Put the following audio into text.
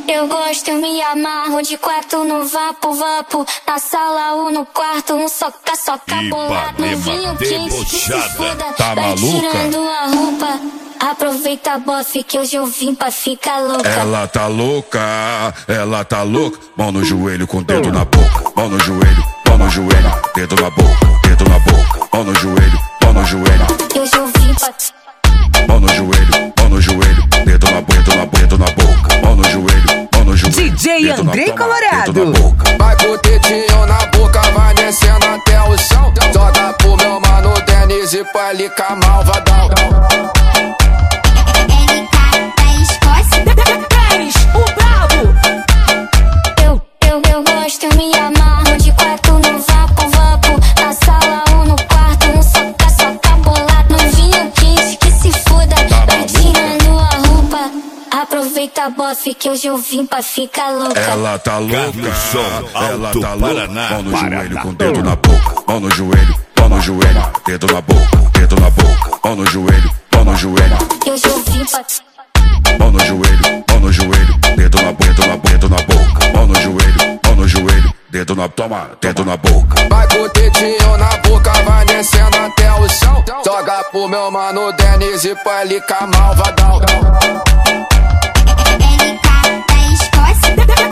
Eu gosto, eu me amarro de quatro no vapo, vapo. Na sala ou no quarto, um soca, bolado. No vinho quente, que se foda. Tá vai maluca? tirando a roupa. Aproveita, bofe, que hoje eu vim pra ficar louca. Ela tá louca, ela tá louca. Mão no joelho com dedo na boca. Mão no joelho, dedo na boca, dedo na boca. Mão no joelho, que hoje eu vim pra... mão no joelho, dedo na boca, dedo na boca. Mão no joelho, DJ Andrei Colorado. Vai com o dedinho na boca, vai descendo até o chão. Joga pro meu mano Denis e pra licar malvadão. Eu gosto, eu me amarro de quatro no vapo, vapo. Na sala ou no quarto, um soca, bolado. No vinho quente, que se foda. Vai tirando a roupa. Aproveita, bofe, que hoje eu vim pra ficar louca. Ela tá louca, ela tá louca. Paraná, Mão no joelho com dedo na boca. Mão no joelho, dedo na boca, dedo na boca. Mão no joelho, que hoje eu vim pra... mão no joelho, dedo na boca, dedo na boca. Mão no joelho, dedo na toma, dedo na boca. Vai com o dedinho na boca, vai descendo até o chão. Joga pro meu mano Denis e pra licar malvadão. LK da Escócia.